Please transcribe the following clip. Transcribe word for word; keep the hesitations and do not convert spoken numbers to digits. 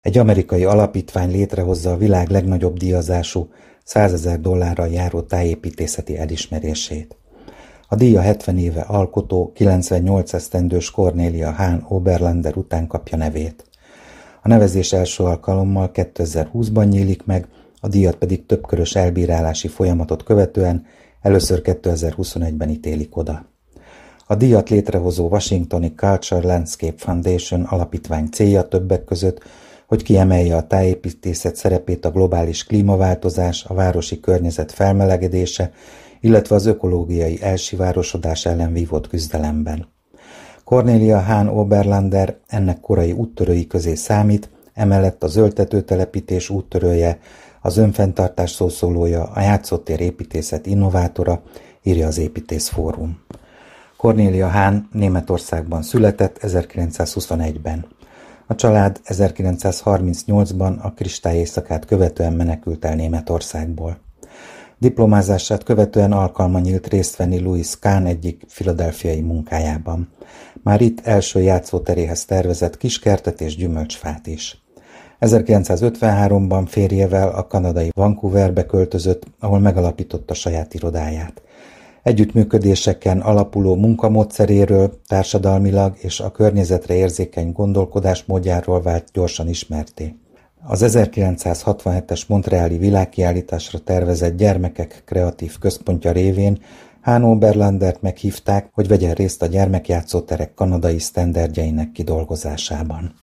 Egy amerikai alapítvány létrehozza a világ legnagyobb díjazású, százezer dollárral járó tájépítészeti elismerését. A díj a hetven éve alkotó, kilencvennyolc esztendős Cornelia Hahn Oberlander után kapja nevét. A nevezés első alkalommal kétezer-húszban nyílik meg, a díjat pedig többkörös elbírálási folyamatot követően először kétezer-huszonegyben ítélik oda. A díjat létrehozó Washingtoni Cultural Landscape Foundation alapítvány célja többek között, hogy kiemelje a tájépítészet szerepét a globális klímaváltozás, a városi környezet felmelegedése, illetve az ökológiai elsivárosodás ellen vívott küzdelemben. Cornelia Hahn Oberlander ennek korai úttörői közé számít, emellett a zöldtetőtelepítés úttörője, az önfenntartás szószólója, a játszótér építészet innovátora, írja az Építészfórum. Cornelia Hahn Németországban született ezerkilencszázhuszonegyben. A család ezerkilencszázharmincnyolcban a kristályéjszakát követően menekült el Németországból. Diplomázását követően alkalma nyílt részt venni Louis Kahn egyik philadelphiai munkájában. Már itt első játszóteréhez tervezett kiskertet és gyümölcsfát is. ezerkilencszázötvenháromban férjével a kanadai Vancouverbe költözött, ahol megalapította saját irodáját. Együttműködéseken alapuló munkamódszeréről, társadalmilag és a környezetre érzékeny gondolkodásmódjáról vált gyorsan ismerté. Az ezerkilencszázhatvanhetes Montreali világkiállításra tervezett Gyermekek Kreatív Központja révén Hahn Oberlandert meghívták, hogy vegyen részt a gyermekjátszóterek kanadai sztenderdjeinek kidolgozásában.